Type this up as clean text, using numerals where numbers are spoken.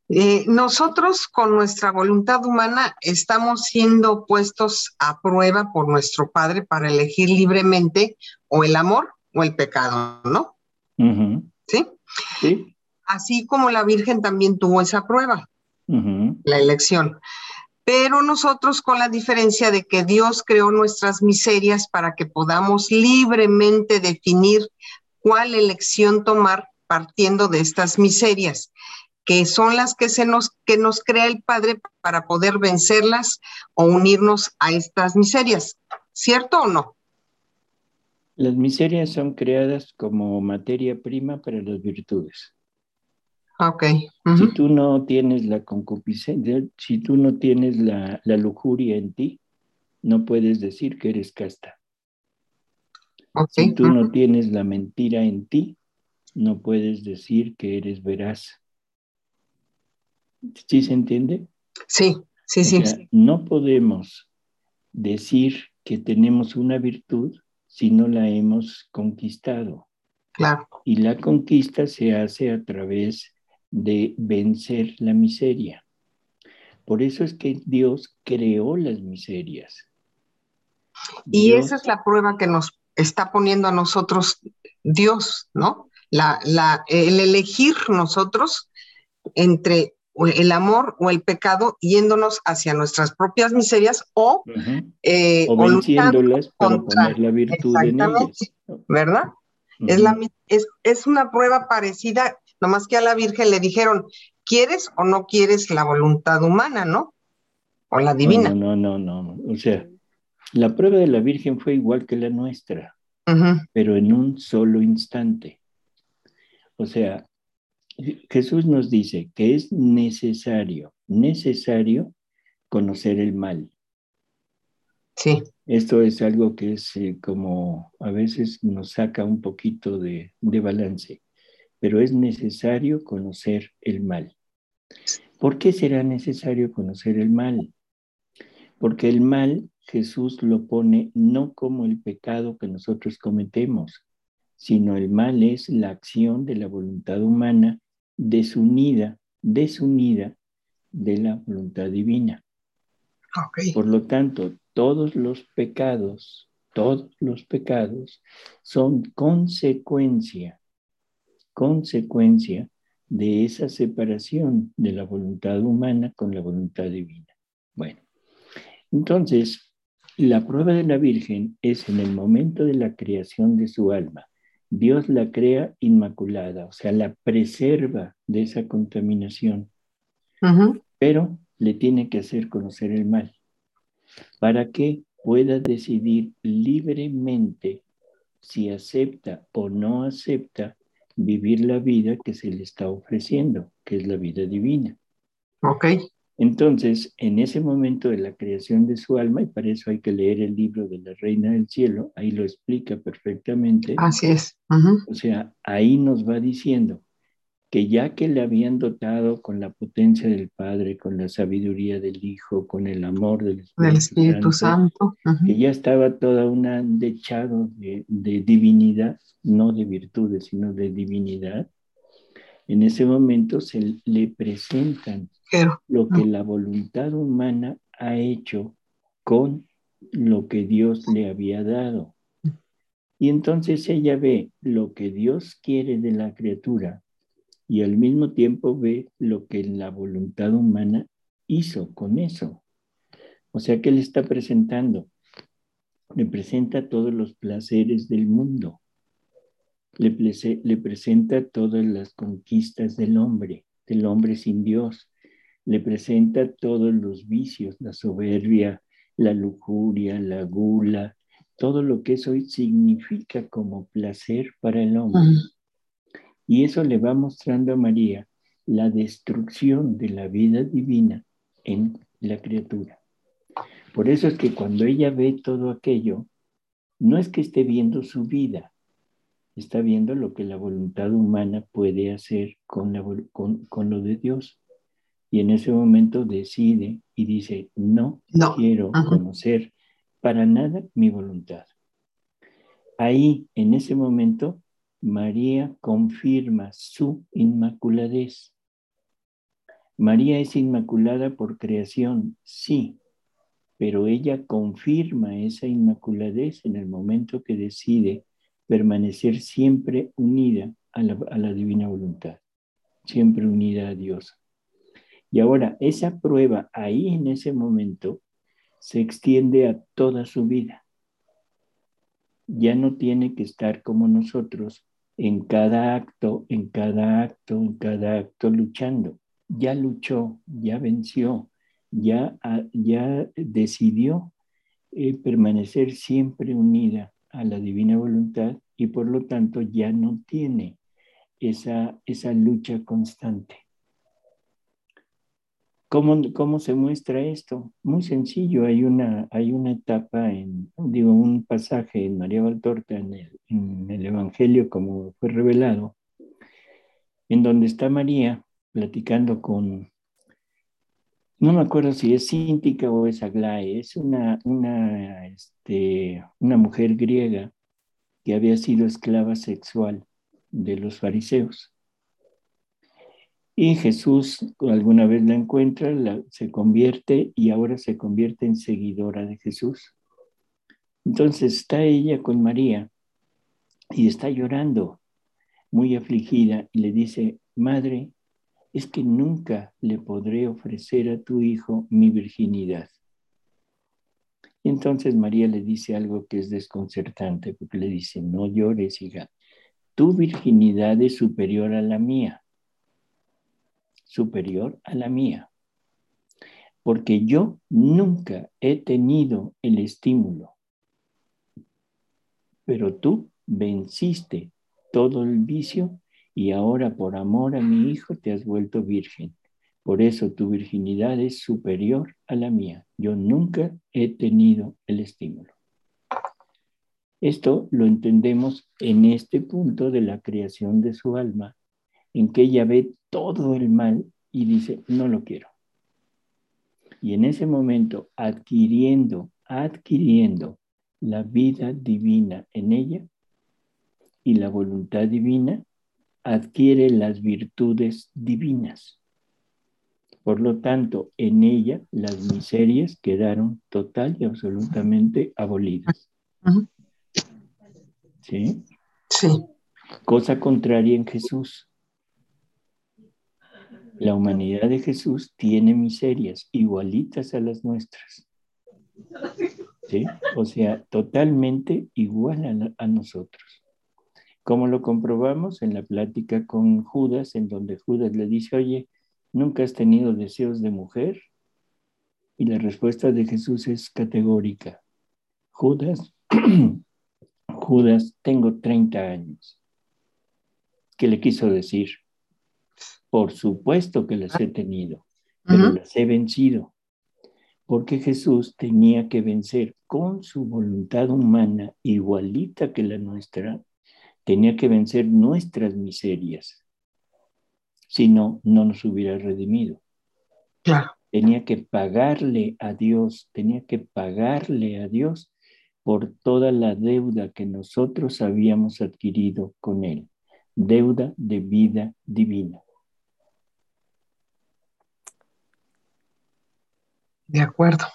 Nosotros con nuestra voluntad humana estamos siendo puestos a prueba por nuestro Padre para elegir libremente o el amor o el pecado, ¿no? Ujú. ¿Sí? Sí. Así como la Virgen también tuvo esa prueba, Ujú. la elección. Pero nosotros con la diferencia de que Dios creó nuestras miserias para que podamos libremente definir cuál elección tomar partiendo de estas miserias, que son las que nos crea el Padre para poder vencerlas o unirnos a estas miserias. ¿Cierto o no? Las miserias son creadas como materia prima para las virtudes. Ok. Si Uh-huh. tú no tienes la concupiscencia, si tú no tienes la lujuria en ti, no puedes decir que eres casta. Ok. Si tú no Uh-huh. tienes la mentira en ti, no puedes decir que eres veraz. ¿Sí se entiende? Sí, sí, O sí. sea, no podemos decir que tenemos una virtud si no la hemos conquistado. Claro. Y la conquista se hace a través de vencer la miseria. Por eso es que Dios creó las miserias. Y esa es Dios, la prueba que nos está poniendo a nosotros Dios, ¿no? El elegir nosotros entre el amor o el pecado yéndonos hacia nuestras propias miserias uh-huh, o luchando venciéndolas para poner contra, la virtud en ellas. exactamente, ¿verdad? Uh-huh. Es una prueba parecida, nomás que a la Virgen le dijeron, ¿quieres o no quieres la voluntad humana, no? O la No, no, divina. no, no, no. O sea, la prueba de la Virgen fue igual que la nuestra, Ujú. pero en un solo instante. O sea, Jesús nos dice que es necesario conocer el mal. Sí, Esto es algo que es como a veces nos saca un poquito de balance, pero es necesario conocer el mal. ¿Por qué será necesario conocer el mal? Porque el mal Jesús lo pone no como el pecado que nosotros cometemos, sino el mal es la acción de la voluntad humana desunida de la voluntad divina. ok. Por lo tanto, todos los pecados son consecuencia de esa separación de la voluntad humana con la voluntad divina. Bueno, entonces, la prueba de la Virgen es en el momento de la creación de su alma. Dios la crea inmaculada, o sea, la preserva de esa contaminación, Ujú. pero le tiene que hacer conocer el mal para que pueda decidir libremente si acepta o no acepta vivir la vida que se le está ofreciendo, que es la vida divina. Ok, Entonces, en ese momento de la creación de su alma, y para eso hay que leer el libro de la Reina del Cielo, ahí lo explica perfectamente, así es. Ujú. o sea, ahí nos va diciendo que ya que le habían dotado con la potencia del Padre, con la sabiduría del Hijo, con el amor del Del Espíritu Espíritu Santo, Santo. que Ujú. ya estaba toda una dechado de divinidad, no de virtudes, sino de divinidad, en ese momento se le presentan Pero, lo que la voluntad humana ha hecho con lo que Dios le había dado. Y entonces ella ve lo que Dios quiere de la criatura y al mismo tiempo ve lo que la voluntad humana hizo con eso. O sea que le está presentando, le presenta todos los placeres del mundo, le presenta todas las conquistas del hombre sin Dios, le presenta todos los vicios, la soberbia, la lujuria, la gula, todo lo que eso significa como placer para el hombre. ujú. Y eso le va mostrando a María la destrucción de la vida divina en la criatura. Por eso es que cuando ella ve todo aquello, no es que esté viendo su vida, está viendo lo que la voluntad humana puede hacer con lo de Dios. Y en ese momento decide y dice, no No. quiero Ujú. conocer para nada mi voluntad. Ahí, en ese momento, María confirma su inmaculadez. María es inmaculada por creación, sí, pero ella confirma esa inmaculadez en el momento que decide permanecer siempre unida a la divina voluntad, siempre unida a Dios. Y ahora, esa prueba ahí en ese momento se extiende a toda su vida. Ya no tiene que estar como nosotros en cada acto, en cada acto, en cada acto luchando. Ya luchó, ya venció, ya decidió permanecer siempre unida a la divina voluntad y por lo tanto ya no tiene esa lucha constante. ¿Cómo se muestra esto? Muy sencillo, hay una etapa, un pasaje en María Valtorta, en el Evangelio como fue revelado, en donde está María platicando con, no me acuerdo si es Cíntica o es Aglae, es una mujer griega que había sido esclava sexual de los fariseos. Y Jesús alguna vez la encuentra, se convierte y ahora se convierte en seguidora de Jesús. Entonces está ella con María y está llorando, muy afligida, y le dice, Madre, es que nunca le podré ofrecer a tu hijo mi virginidad. Y entonces María le dice algo que es desconcertante, porque le dice, no llores, hija, tu virginidad es superior a la mía, superior a la mía, porque yo nunca he tenido el estímulo, pero tú venciste todo el vicio y ahora por amor a mi hijo te has vuelto virgen. Por eso tu virginidad es superior a la mía. Yo nunca he tenido el estímulo. Esto lo entendemos en este punto de la creación de su alma, en que ella ve todo el mal y dice, no lo quiero. Y en ese momento, adquiriendo la vida divina en ella y la voluntad divina, adquiere las virtudes divinas. Por lo tanto, en ella las miserias quedaron total y absolutamente abolidas. Ujú. ¿Sí? Sí, Cosa contraria en Jesús. La humanidad de Jesús tiene miserias igualitas a las nuestras. ¿Sí? O sea, totalmente igual a nosotros. ¿Cómo lo comprobamos? En la plática con Judas, en donde Judas le dice, oye, ¿nunca has tenido deseos de mujer? Y la respuesta de Jesús es categórica. Judas, Judas, tengo 30 años. ¿Qué le quiso decir? Por supuesto que las he tenido, pero ujú, las he vencido. Porque Jesús tenía que vencer con su voluntad humana, igualita que la nuestra, tenía que vencer nuestras miserias. Si no, no nos hubiera redimido. claro. Tenía que pagarle a Dios por toda la deuda que nosotros habíamos adquirido con Él, deuda de vida divina. De acuerdo.